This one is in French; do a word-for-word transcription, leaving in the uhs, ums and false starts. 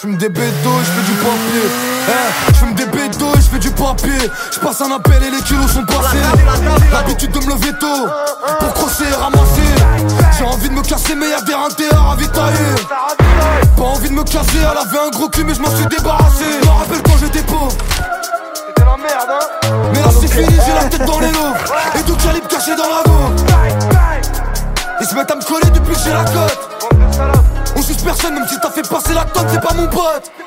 J'fume des bédos et j'fais du papier. Eh, j'fume des bédos et j'fais du papier. J'passe un appel et les kilos sont passés. L'habitude de me lever tôt pour crosser et ramasser. J'ai envie de me casser mais y'a des rintés à ravitailler. Pas envie de me casser, elle avait un gros cul mais je m'en suis débarrassé. Je me rappelle quand j'étais pauvre. C'était la merde hein. Mais là c'est fini, j'ai la tête dans les lots. Et tout calibre caché dans la go. Ils se mettent à me coller depuis que j'ai la cote. On suce personne même si t'as fait passer la tonne, c'est pas mon pote.